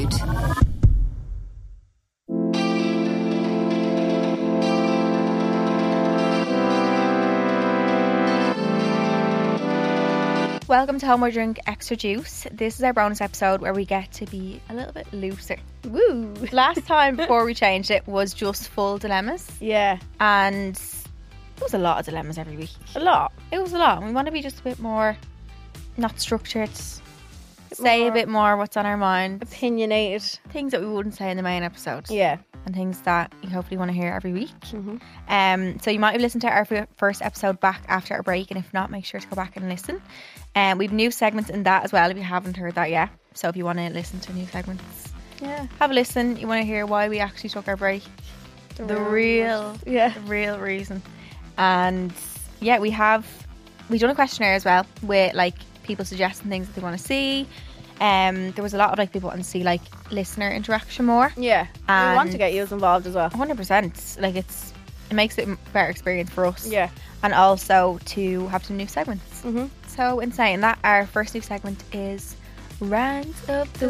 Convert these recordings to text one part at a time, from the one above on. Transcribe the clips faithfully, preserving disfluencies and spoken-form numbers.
episode. Welcome to Homeward Drink Extra Juice. This is our bonus episode where we get to be a little bit looser. Woo! Last time before we changed it was just full dilemmas, Yeah, and it was a lot of dilemmas every week. a lot. It was a lot. We want to be just a bit more, not structured, say more a bit more what's on our mind, Opinionated. things that we wouldn't say in the main episode, Yeah. and things that you hopefully want to hear every week. Mhm. Um, so you might have listened to our f- first episode back after our break, and if not, make sure to go back and listen. Um, we've new segments in that as well if you haven't heard that yet. So if you want to listen to new segments, Yeah. have a listen. You want to hear why we actually took our break, the real, Yeah. the real reason. And yeah, we have we done a questionnaire as well with like people suggesting things that they want to see. Um, there was a lot of like people wanting to see like listener interaction more. Yeah. we want And- to get you involved as well. one hundred percent. Like it's it makes it a better experience for us. Yeah. And also to have some new segments. Mhm. So in saying that, our first new segment is Rant of the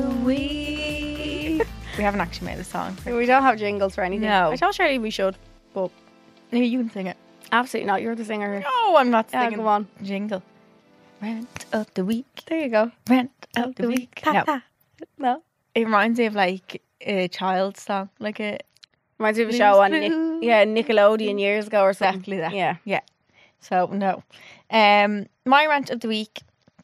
Week. We haven't actually made a song. We don't have jingles for anything. No. I don't really we should, but No, you can sing it. absolutely not. You're the singer here. No, I'm not Yeah, singing. go on. Jingle. Rant of the Week. There you go. Rant of the Week. No. No. It reminds me of like a child's song. Like a Reminds me of a Blues show on Nic- Clues. yeah Nickelodeon years ago or something. exactly that. Yeah. Yeah. So no. Um, my rant of the week.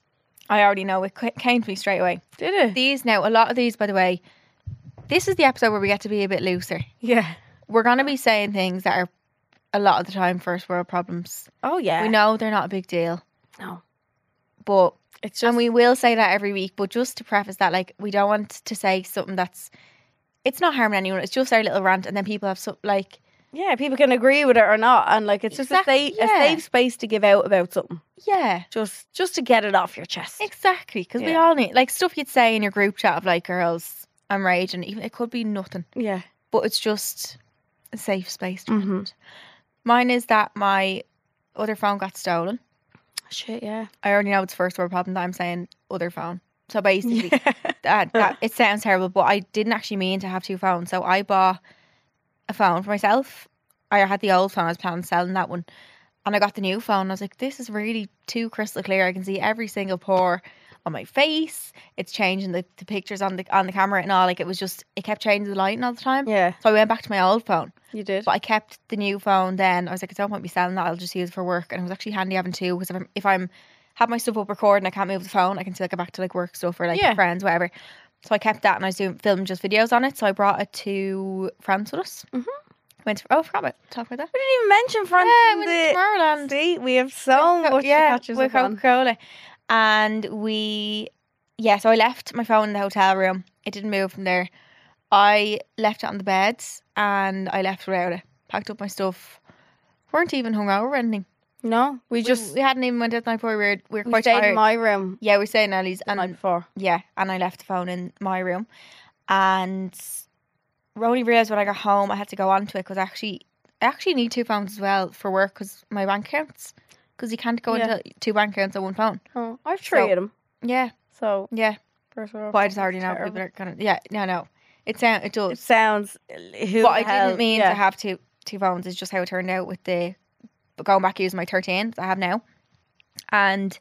I already know it ca- came to me straight away. Did it? These now, a lot of these, by the way, this is the episode where we get to be a bit looser. Yeah. We're going to be saying things that are a lot of the time first world problems. Oh yeah. We know they're not a big deal, No. but It's just and we will say that every week. But just to preface that, like we don't want to say something that's it's not harming anyone. It's just our little rant, and then people have some like yeah. People can agree with it or not, and like it's just Exactly, a safe yeah. a safe space to give out about something. yeah, Just just to get it off your chest. exactly. Because we Yeah. all need like stuff you'd say in your group chat of like girls, I'm raging. Even it could be nothing, Yeah. but it's just a safe space to Mhm. vent. Mine is that my other phone got stolen. Shit. Yeah. I already know it's first world problem that I'm saying other phone. So basically, that, that it sounds terrible, but I didn't actually mean to have two phones. So I bought a phone for myself. I had the old phone. I was planning on selling that one, and I got the new phone. I was like, this is really too crystal clear. I can see every single pore on my face. It's changing the, the pictures on the on the camera and all. Like it was just it kept changing the lighting all the time. Yeah. So I went back to my old phone. You did. But I kept the new phone then. I was like, I don't want to be selling that. I'll just use it for work. And it was actually handy having two because if I'm, if I'm have my stuff up recording, I can't move the phone. I can still get back to like work stuff or like Yeah. friends, whatever. So I kept that and I was doing filming just videos on it. So I brought it to France with us. Mhm. Went to, oh, I forgot about talk about that. We didn't even mention France. Yeah, in we the- went to Tomorrowland. See, we have so much yeah, to catch us with up on. Coca-Cola. And we, yeah, so I left my phone in the hotel room. It didn't move from there. I left it on the bed and I left without it. Packed up my stuff. Weren't even hungover or anything. No, we We just we hadn't even went out the night before. We were we were we quite stayed tired. in my room yeah, we stayed in Ellie's the night and before. yeah, and I left the phone in my room. And I only realised when I got home I had to go onto it because actually I actually need two phones as well for work because my bank accounts. Because you can't go Yeah. into two bank accounts on one phone. Oh, I've three So- of them. Yeah, So yeah. first world But I just already know terrible. people are kind of yeah, no, no. It sound it It does. sounds. Who But the I hell- didn't mean yeah. to have two two phones. It's just how it turned out with the going back using my thirteen that I have now. And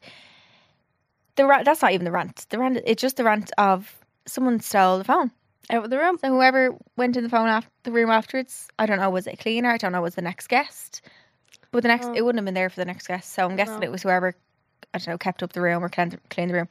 the ra- that's not even the rant. The rant it's just the rant of someone stole the phone. out of the room. So whoever went in the phone after the room afterwards, I don't know, was it a cleaner? I don't know, was the next guest? But the next Oh. it wouldn't have been there for the next guest. So I'm guessing No. it was whoever I don't know kept up the room or cleaned, cleaned the room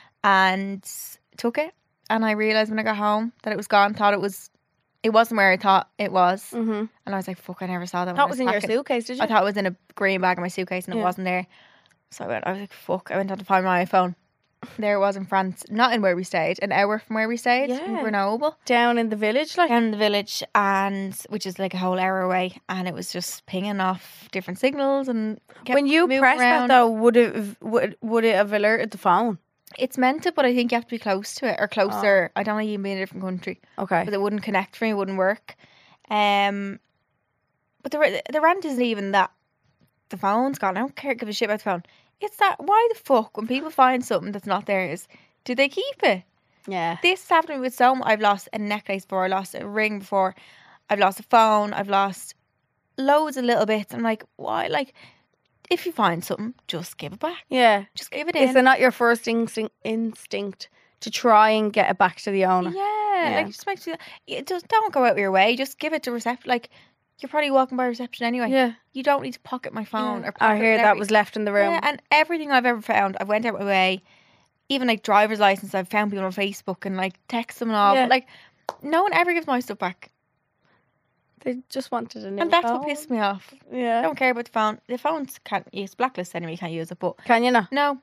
and took it. And I realised when I got home that it was gone. Thought it was, it wasn't where I thought it was. Mm-hmm. And I was like, fuck, I never saw that. when That I was in your packing. suitcase, did you? I thought it was in a green bag in my suitcase and it Yeah. wasn't there. So I went, I was like, fuck. I went on to find my iPhone. There it was in France, not in where we stayed, an hour from where we stayed in Yeah. Grenoble, Down in the village, like. down in the village, and which is like a whole hour away. And it was just pinging off different signals and kept When you moving pressed around. that though, would it have- would would it have alerted the phone? It's meant to, but I think you have to be close to it or closer. I don't know, you can be in a different country. Okay. Because it wouldn't connect for me, it wouldn't work. Um, but the the rant isn't even that the phone's gone. I don't care, give a shit about the phone. It's that why the fuck when people find something that's not theirs, do they keep it? Yeah. This has happened with so much. I've lost a necklace before. I lost a ring before. I've lost a phone. I've lost loads of little bits. I'm like, why? Like, if you find something, just give it back. Yeah. Just give it Is in. it not your first instinct instinct to try and get it back to the owner? Yeah, Yeah. like it just makes you. It just don't go out of your way. Just give it to reception. Like you're probably walking by reception anyway. Yeah. You don't need to pocket my phone Yeah. or. Pocket I hear that whatever. was left in the room. Yeah, and everything I've ever found, I've went out my way. Even like driver's license, I've found people on Facebook and like text them and all. Yeah. But like, no one ever gives my stuff back, They just wanted a new and that's phone. what pissed me off. I Yeah. don't care about the phone. The phones can't use blacklist anyway. You can't use it, but Can you not? no,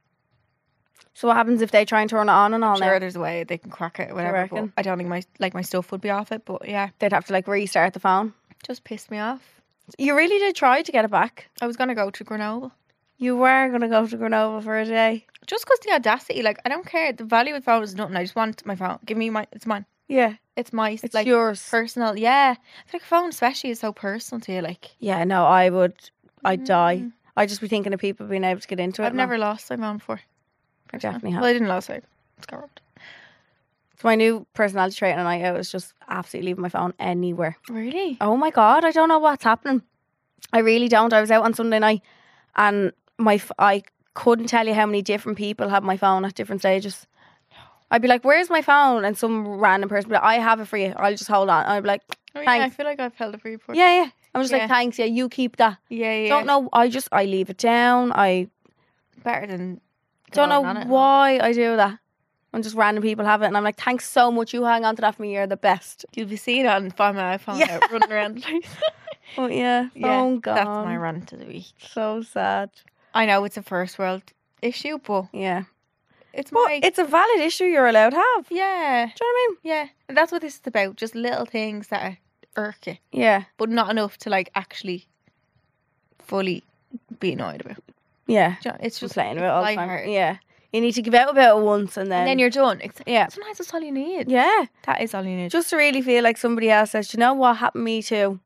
So what happens if they try and turn it on and all sure, now? there's a way they can crack it, or whatever. But reckon? I don't think my like my stuff would be off it. But yeah, They'd have to like restart the phone. just pissed me off. You really did try to get it back. I was gonna go to Grenoble. You were going to go to Grenoble for a day. Just because the audacity, like I don't care. The value of the phone is nothing. I just want my phone. Give me my. It's mine. Yeah. It's my. It's like yours. personal. Yeah, I feel like a phone especially is so personal to you. Like Yeah, no, I would. I'd die. Mm. I'd just be thinking of people being able to get into it. I've and never lost my phone before. I definitely have. Well, I didn't lose it. It's got robbed. So my new personality trait on a night out is just absolutely leaving my phone anywhere. Really? Oh my God, I don't know what's happening. I really don't. I was out on Sunday night and my f- I couldn't tell you how many different people had my phone at different stages. I'd be like, where's my phone? And some random person would be like, I have it for you. I'll just hold on. I'd be like, Oh, yeah, I thanks. feel like I've held it for you before. Yeah, yeah. I'm just Yeah. like, thanks. Yeah, you keep that. Yeah, yeah. Don't know. I just, I leave it down. I Better than. don't know going on it. why I do that. And just random people have it. And I'm like, thanks so much. You hang on to that for me. You're the best. You'll be seeing it on Find My iPhone Yeah. out running around the place. Oh, yeah. yeah, Phone gone. that's my rant of the week. So sad. I know it's a first world issue, but Yeah. it's But my. it's a valid issue you're allowed to have. Do yeah, you know what I mean? yeah. And that's what this is about. Just little things that are irk you, Yeah. but not enough to like actually fully be annoyed about. Yeah. Do you know, it's Just just playing it's about it all the time. lighthearted. Yeah. You need to give out about it once and then. And then you're done. It's, Yeah. Sometimes that's all you need. Yeah. That is all you need. Just to really feel like somebody else says, "Do you know what happened to me too?"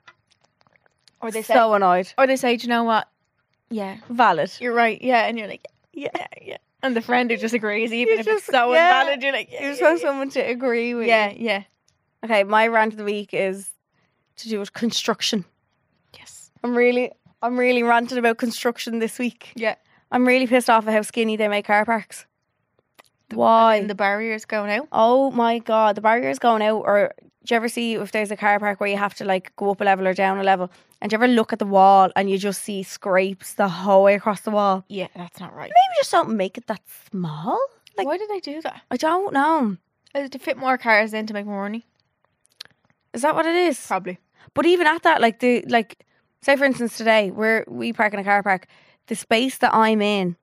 Or they say, So annoyed. or they say, do you know what? Yeah, Valid. you're right. Yeah, and you're like, yeah, yeah. And the friend who just agrees, even You if just- it's so yeah. invalid, you're like, yeah, You just yeah, want someone to agree with yeah, you. yeah. Okay, my rant of the week is to do with construction. Yes. I'm really, I'm really ranting about construction this week. Yeah. I'm really pissed off at how skinny they make car parks. Why? And the barriers going out. Oh my God, the barrier's going out. Or do you ever see if there's a car park where you have to like go up a level or down a level? And do you ever look at the wall and you just see scrapes the whole way across the wall? Yeah, that's not right. Maybe just don't make it that small. Like, Why did they do that? I don't know. Is it to fit more cars in to make more money? Is that what it is? Probably. But even at that, like the like, say for instance today, where we park in a car park, the space that I'm in,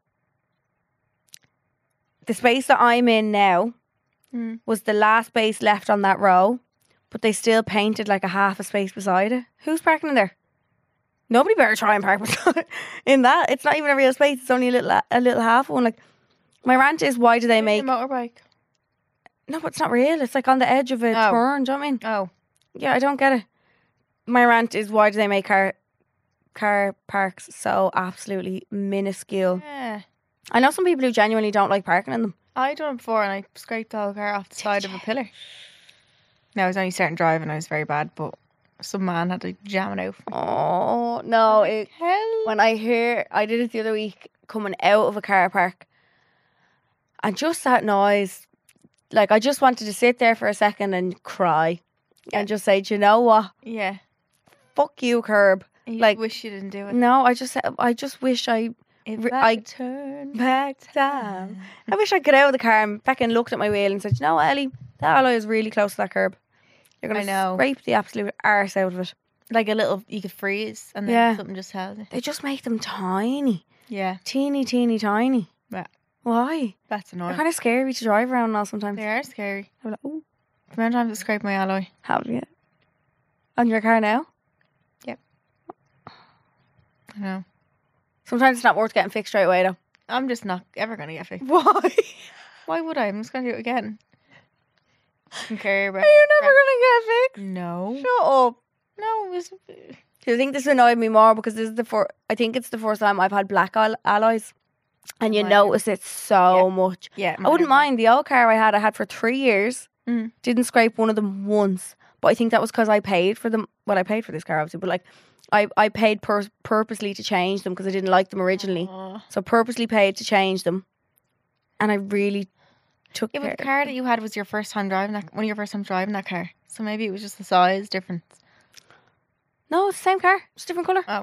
the space that I'm in now Mm. was the last space left on that row, but they still painted like a half a space beside it. Who's parking in there? Nobody better try and park beside in that. It's not even a real space. It's only a little a little half one. Like, my rant is, why do they Maybe make? a motorbike? No, but it's not real. It's like on the edge of a Oh. turn. Do you know what I mean? Oh, Yeah, I don't get it. My rant is, why do they make car car parks so absolutely minuscule? yeah. I know some people who genuinely don't like parking in them. I done it before, and I scraped the whole car off the side of a pillar. Now I was only starting driving. I was very bad, but some man had to jam it out. For me. Oh no! It, Hell. when I hear, I did it the other week coming out of a car park, and just that noise, like I just wanted to sit there for a second and cry, and just say, do you know what? Yeah. Fuck you, curb. You Like- wish you didn't do it. No, I just, I just wish I. If re- I I- turn back down. I wish I could get out of the car and back and looked at my wheel and said, you know what, Ellie, that alloy is really close to that curb. You're going I to know. scrape the absolute arse out of it. like a little, you could freeze, and then Yeah. something just held it. They just make them tiny. Yeah, Teeny, teeny, tiny. Yeah. Why? that's They're annoying. kind of scary to drive around now sometimes. They are scary. I'm like, oh, The amount of times I scraped my alloy. have you? On your car now? I know. Sometimes it's not worth getting fixed straight away though. I'm just not ever going to get fixed. Why? Why would I? I'm just going to do it again. I don't care about Are you never going to get fixed? No. Shut up. No, it was... Do you think this annoyed me more because this is the first, I think it's the first time I've had black al- alloys. and you Right. notice it so Yeah. much. Yeah, I wouldn't mind the old car I had. I had for three years. Mm. Didn't scrape one of them once, but I think that was because I paid for them. Well, I paid for this car obviously, but like I I paid pur- purposely to change them because I didn't like them originally. Aw. So purposely paid to change them, and I really took Yeah, care. but the car that you had was your first time driving that. One of your first time driving that car. So maybe it was just the size difference. No, it's the same car, just different colour. Oh,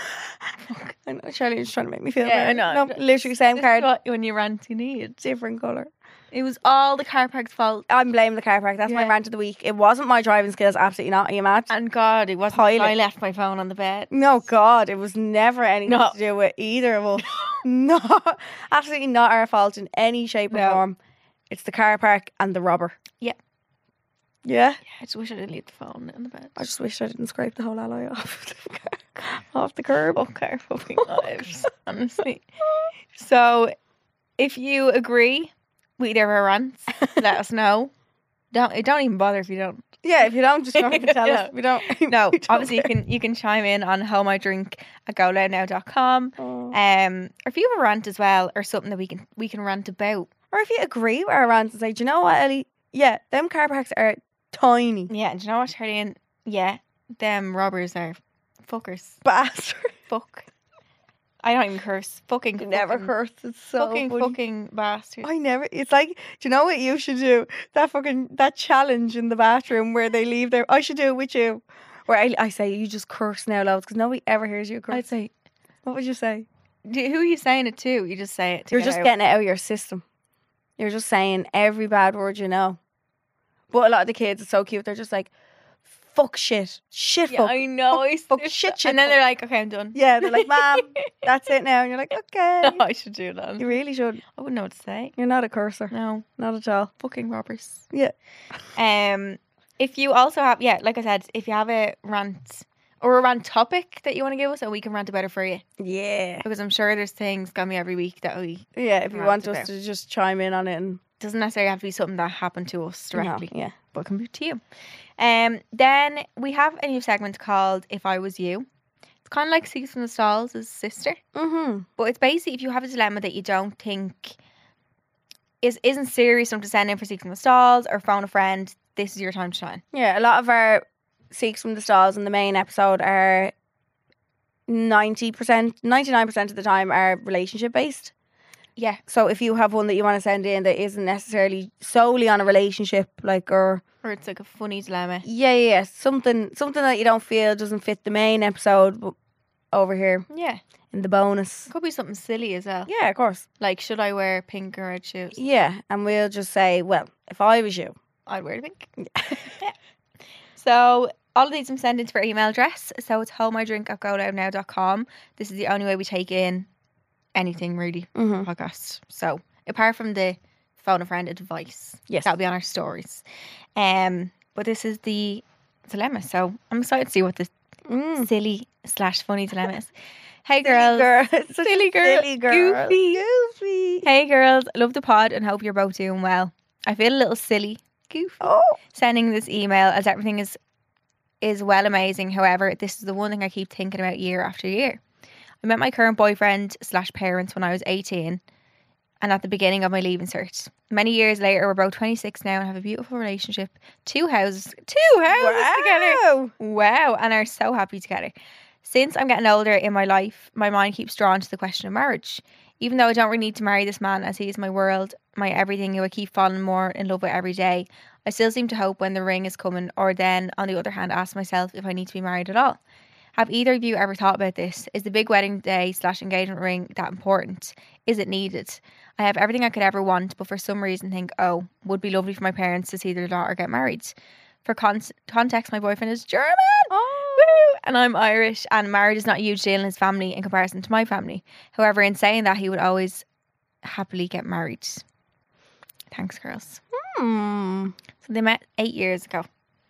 I know Charlie's trying to make me feel Yeah, I bad. know. No, literally same this car, is what when you rant you need. different colour. It was all the car park's fault. I'm blaming the car park. That's my Yeah. rant of the week. It wasn't my driving skills. Absolutely not. Are you mad? And God, it wasn't. Pilot. I left my phone on the bed. No, God, it was never anything No. to do with either of us. No, absolutely not our fault in any shape or No. form. It's the car park and the robber. Yeah. Yeah. Yeah, I just wish I didn't leave the phone on the bed. I just wish I didn't scrape the whole alloy off the, car, off the curb. Fuck our fucking lives, honestly. So, if you agree with either of our rants, let us know. Don't don't even bother if you don't. Yeah, if you don't, just come and tell Yeah. us. We don't. No, we don't obviously you care. can you can chime in on how I drink at go loud now dot com. Oh. Um, or if you have a rant as well, or something that we can we can rant about. Or if you agree with our rants and say, do you know what, Ellie? Yeah, them car parks are tiny. Yeah, and do you know what, Charlene? Yeah, them robbers are fuckers. Bastard. Fuck. I don't even curse. Fucking You never fucking, curse. It's so fucking funny. fucking bastard. I never. It's like, do you know what you should do? That fucking that challenge in the bathroom where they leave their. I should do it with you. Where I, I say you just curse now, loads, because nobody ever hears you curse. I'd say, What would you say? do- who are you saying it to? You just say it. To You're get just out. getting it out of your system. You're just saying every bad word you know. But a lot of the kids, it's so cute. They're just like, fuck shit, shit Yeah, fuck. I know. I fuck, used to- shit, shit, And then fuck. they're like, okay, I'm done. Yeah, they're like, Mom, that's it now, and you're like, okay. I should do that. You really should. I wouldn't know what to say. You're not a cursor. No, Not at all. fucking robbers. Yeah. Um, if you also have, yeah, like I said, if you have a rant or a rant topic that you want to give us, and we can rant about it for you, Yeah. because I'm sure there's things coming every week that we Yeah, if you Rant want about. us to just chime in on it and doesn't necessarily have to be something that happened to us directly, No, yeah. but it can be to you. Um, then we have a new segment called "If I Was You." It's kind of like Seeks from the Stalls' sister, Mm-hmm. but it's basically if you have a dilemma that you don't think is isn't serious enough to send in for Seeks from the Stalls or phone a friend, this is your time to shine. Yeah, a lot of our Seeks from the Stalls in the main episode are ninety percent, ninety-nine percent of the time are relationship based. Yeah. So if you have one that you want to send in that isn't necessarily solely on a relationship, like, or Or it's like a funny dilemma. yeah, yeah, yeah, something something that you don't feel doesn't fit the main episode, but over here Yeah. in the bonus. Could be something silly as well. Yeah, of course. Like, should I wear pink or red shoes? Yeah, and we'll just say, well, if I was you, I'd wear the pink. Yeah. So, all of these I'm sending to our email address. So, it's homeidrink at go loud now dot com. This is the only way we take in anything, really, mm-hmm. podcast. So, apart from the phone a friend advice, Yes. that'll be on our stories. Um, But this is the dilemma. So, I'm excited to see what the Mm. silly slash funny dilemma is. Hey, Silly girls. girl. It's such a Silly girl. Silly girl. Goofy. Goofy. Hey girls, love the pod and hope you're both doing well. I feel a little silly, goofy, Oh. sending this email as everything is is well amazing. However, this is the one thing I keep thinking about year after year. I met my current boyfriend slash parents when I was eighteen and at the beginning of my leaving cert. Many years later, we're both twenty-six now and have a beautiful relationship. Two houses, two houses together. Wow. Wow, and are so happy together. Since I'm getting older in my life, my mind keeps drawn to the question of marriage. Even though I don't really need to marry this man as he is my world, my everything, who I keep falling more in love with every day, I still seem to hope when the ring is coming, or then, on the other hand, ask myself if I need to be married at all. Have either of you ever thought about this? Is the big wedding day slash engagement ring that important? Is it needed? I have everything I could ever want, but for some reason think, oh, would be lovely for my parents to see their daughter get married. For con- context, my boyfriend is German. Oh. Woo! And I'm Irish, and marriage is not a huge deal in his family in comparison to my family. However, in saying that, he would always happily get married. Thanks, girls. Hmm. So they met eight years ago.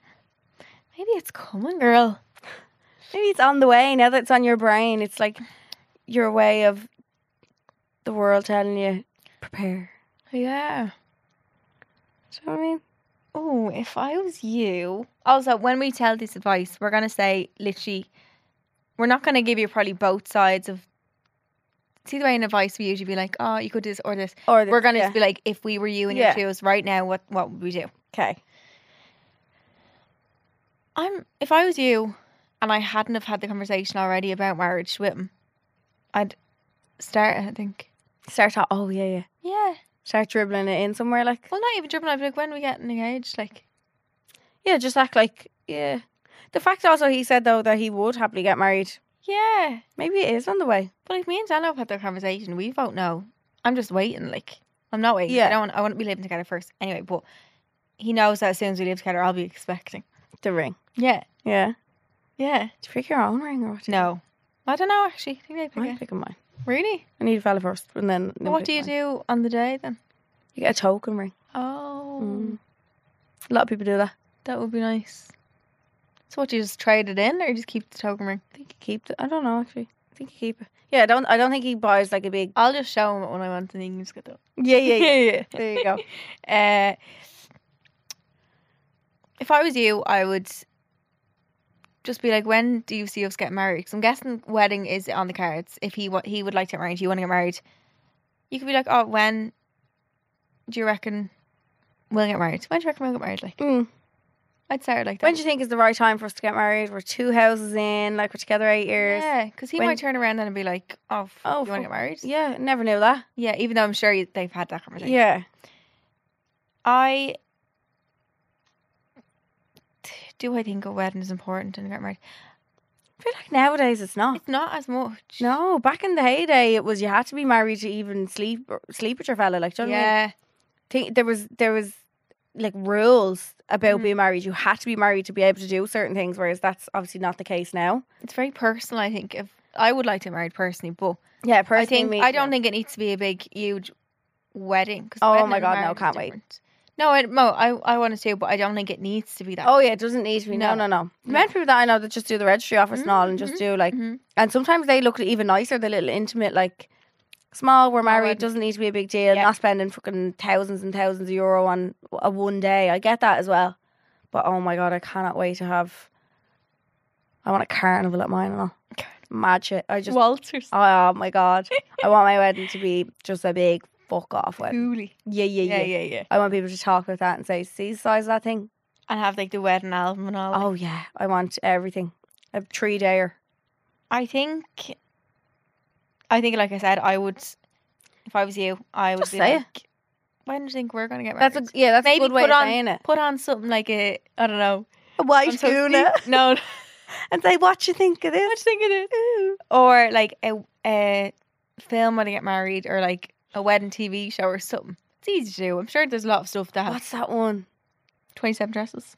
Maybe it's coming, girl. Maybe it's on the way now that it's on your brain. It's like your way of the world telling you, prepare. Yeah. Do you know what I mean? Oh, if I was you. Also, when we tell this advice, we're going to say literally, we're not going to give you probably both sides of see the way in advice we usually be like, oh, you could do this or this. Or this, We're gonna yeah. just be like, if we were you in Yeah. your shoes right now, what what would we do? Okay. I'm if I was you and I hadn't have had the conversation already about marriage with him, I'd start it, I think. Start out. Oh yeah, yeah. Yeah. Start dribbling it in somewhere, like. Well, not even dribbling. I'd be like, when are we getting engaged? Like, Yeah, just act like, yeah. The fact also he said though that he would happily get married. yeah. Maybe it is on the way. But if me and Daniel have had that conversation, we both know. I'm just waiting. Like, I'm not waiting. Yeah. I don't. I want to be living together first. Anyway, but he knows that as soon as we live together, I'll be expecting. The ring. Yeah. Yeah. Yeah. Did you pick your own ring or what? No. I don't know, actually. I think I pick I'm it. picking mine. Really? I need a fella first, and then. then What pick do you mine. do on the day then? You get a token ring. Oh. Mm. A lot of people do that. That would be nice. So what, do you just trade it in or you just keep the token ring? I think you keep it. I don't know actually. I think you keep it. Yeah, I don't. I don't think he buys like a big. I'll just show him it when I want and he can just get that. Yeah, yeah, yeah. yeah. There you go. Uh, if I was you, I would just be like, when do you see us get married? Because I'm guessing wedding is on the cards. If he wa- he would like to get married, you want to get married. You could be like, oh, when do you reckon we'll get married? When do you reckon we'll get married? Like, Mm. I'd start it like that. When do you think is the right time for us to get married? We're two houses in, like we're together eight years. Yeah, because he When- might turn around then and be like, oh, f- Oh, you want to fuck. get married? Yeah, never knew that. Yeah, even though I'm sure you, they've had that conversation. Yeah. I do I think a wedding is important and get married. I feel like nowadays it's not. It's not as much. No, back in the heyday, it was you had to be married to even sleep sleep with your fella. Like, do you know what I mean? Yeah. Think there was there was like rules about Mm. being married. You had to be married to be able to do certain things, whereas that's obviously not the case now. It's very personal, I think. If I would like to get married personally, but Yeah, I personally, think me I too. don't think it needs to be a big, huge wedding. 'Cause Oh wedding my and God, no, marriage is can't wait. different. No, I, no, I, I want to too, but I don't think it needs to be that. Oh yeah, it doesn't need to be. No, No. no, no. The No. amount of people that I know that just do the registry office and all, and just Mhm, do like, mhm. and sometimes they look even nicer. The little intimate, like small. We're married. wedding. Doesn't need to be a big deal. Yeah. Not spending fucking thousands and thousands of euro on a one day. I get that as well. But oh my God, I cannot wait to have. I want a carnival at mine and all. Mad shit. I just. Walters. Oh my God, I want my wedding to be just a big fuck off wedding. Coolly. Yeah, yeah, Yeah, yeah, yeah, yeah. I want people to talk about that and say, "See the size of that thing." And have like the wedding album and all. that. Oh yeah, I want everything. A three dayer. I think, I think, like I said, I would, if I was you, I would Just be say it. like, when do you think we're going to get married? That's a yeah. That's Maybe a good way put of on, saying it. Put on something like a, I don't know. A white I'm so tuna, deep. No, and say what you think of this. what do you think it is? Or like a, a film when they get married, or like a wedding T V show or something. It's easy to do. I'm sure there's a lot of stuff that has What's that one? twenty-seven dresses.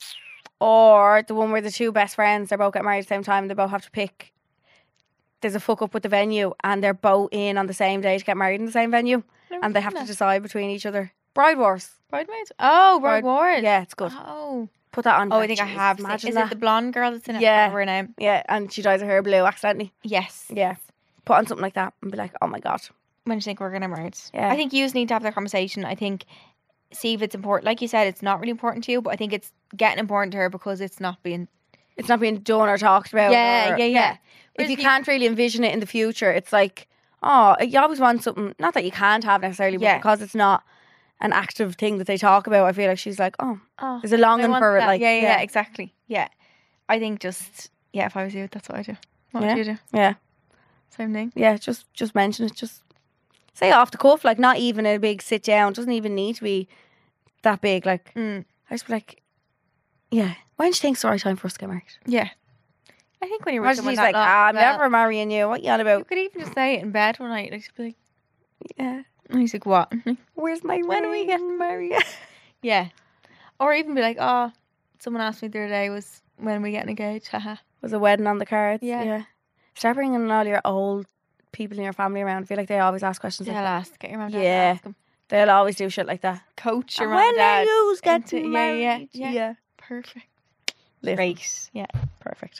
Or the one where the two best friends, they both get married at the same time. They both have to pick. There's a fuck up with the venue, and they're both in on the same day to get married in the same venue, Never and they seen have to that. decide between each other. Bride Wars. Bridesmaids. Oh, Bride Bride- Wars. Yeah, it's good. Oh, Put that on. oh, I Like, think I jeez, have. Seen. Imagine Is that. it the blonde girl that's in it? Yeah. Her name. Yeah, and she dyes her hair blue accidentally. Yes. Yeah, put on something like that and be like, oh my God. When do you think we're gonna get married? Yeah. I think you just need to have that conversation. I think see if it's important. Like you said, it's not really important to you, but I think it's getting important to her because it's not being. It's not being done or talked about. Yeah, or- yeah, yeah. If Whereas you if you- can't really envision it in the future, it's like, oh, you always want something. Not that you can't have necessarily, but Yeah. because it's not an active thing that they talk about, I feel like she's like, oh, Oh, there's a I longing want for it. that. Like, yeah, yeah, yeah, exactly. Yeah, I think just yeah. If I was you, that's what I do. What Yeah. would you do? yeah, Same thing. yeah. Just, just mention it. Just say it off the cuff, like not even a big sit down. Doesn't even need to be that big. Like, Mm, I just be like, yeah. When do you think it's the right time for us to get married? yeah. I think when you're with Imagine someone she's that like, long ah, as I'm well, never marrying you. What you on You about? could even just say it in bed one night. Like, just be like, Yeah. and he's like, what? Where's my When are we ring? getting married? Yeah. Or even be like, oh, someone asked me the other day was when are we getting engaged? Haha. Was a wedding on the cards? Yeah. yeah. Start bringing all your old people in your family around. I feel like they always ask questions They'll like that. ask. Get your mum and dad Yeah. to ask them. They'll always do shit like that. Coach your And mum and when dad. are you getting into- yeah, yeah, married? yeah. Perfect. Listen, Great. Yeah. perfect.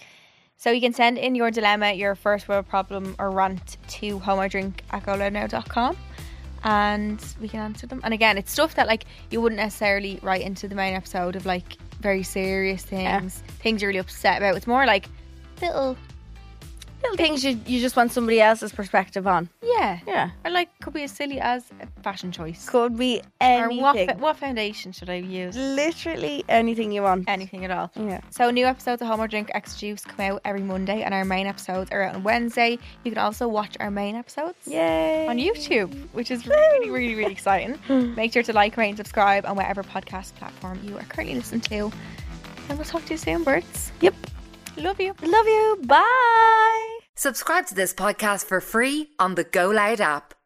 So you can send in your dilemma, your first world problem or rant to homodrink at go loud now dot com and we can answer them. And again, it's stuff that like you wouldn't necessarily write into the main episode of like very serious things, things you're really upset about. It's more like little Little things you, you just want somebody else's perspective on. Yeah. Yeah. Or like, could be as silly as a fashion choice. Could be Or what, anything. fa- what foundation should I use? Literally anything you want. Anything at all. Yeah. So new episodes of Home or Drink Extra Juice come out every Monday, and our main episodes are out on Wednesday. You can also watch our main episodes Yay. on YouTube, which is really, really, really exciting. Make sure to like, rate, and subscribe on whatever podcast platform you are currently listening to. And we'll talk to you soon, birds. Yep. Love you. Love you. Bye. Subscribe to this podcast for free on the Go Loud app.